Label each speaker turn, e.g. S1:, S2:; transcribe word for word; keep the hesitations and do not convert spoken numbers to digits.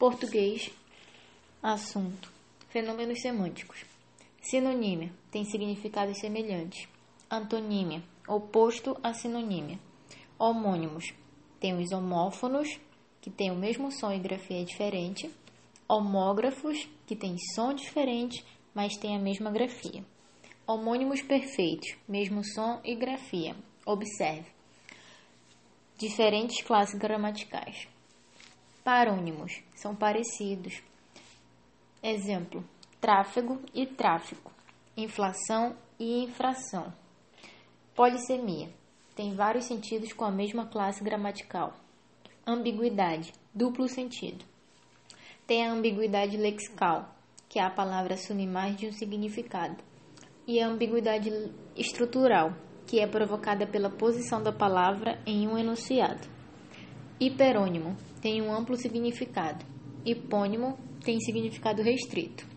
S1: Português. Assunto: fenômenos semânticos. Sinonímia tem significados semelhantes. Antonímia, oposto a sinonímia. Homônimos tem os homófonos, que têm o mesmo som e grafia diferente. Homógrafos, que têm som diferente, mas têm a mesma grafia. Homônimos perfeitos, mesmo som e grafia. Observe. Diferentes classes gramaticais. Parônimos são parecidos. Exemplo: tráfego e tráfico, inflação e infração. Polissemia tem vários sentidos com a mesma classe gramatical. Ambiguidade, duplo sentido. Tem a ambiguidade lexical, que a palavra assume mais de um significado, e a ambiguidade estrutural, que é provocada pela posição da palavra em um enunciado. Hiperônimo tem um amplo significado. Hipônimo tem significado restrito.